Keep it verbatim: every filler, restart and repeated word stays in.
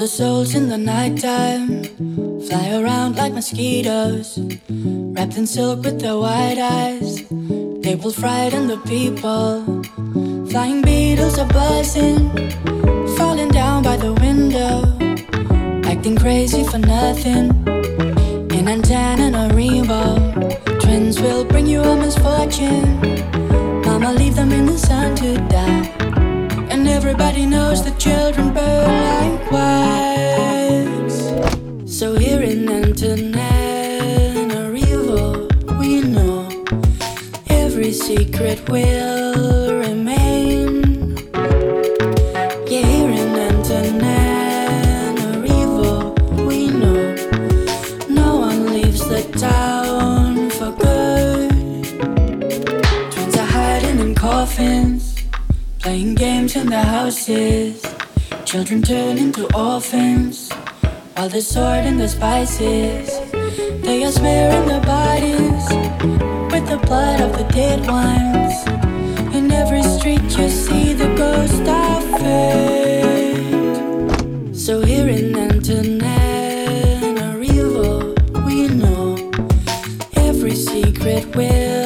the souls in the nighttime fly around like mosquitoes, wrapped in silk with their white eyes. They will frighten the people. Flying beetles are buzzing, falling down by the window, acting crazy for nothing. In Antananarivo, twins will bring you a misfortune. Mama, leave them in the sun to die. And everybody knows the children burn like wax. So here in Antananarivo, we know every secret will remain. Yeah, here in Antananarivo, we know no one leaves the town for good. Twins are hiding in coffins, playing games in their houses. Children turn into orphans while they're sorting the spices. They are smearing their bodies with the blood of the dead ones. In every street you see the ghost of fate. So here in Antananarivo, we know every secret will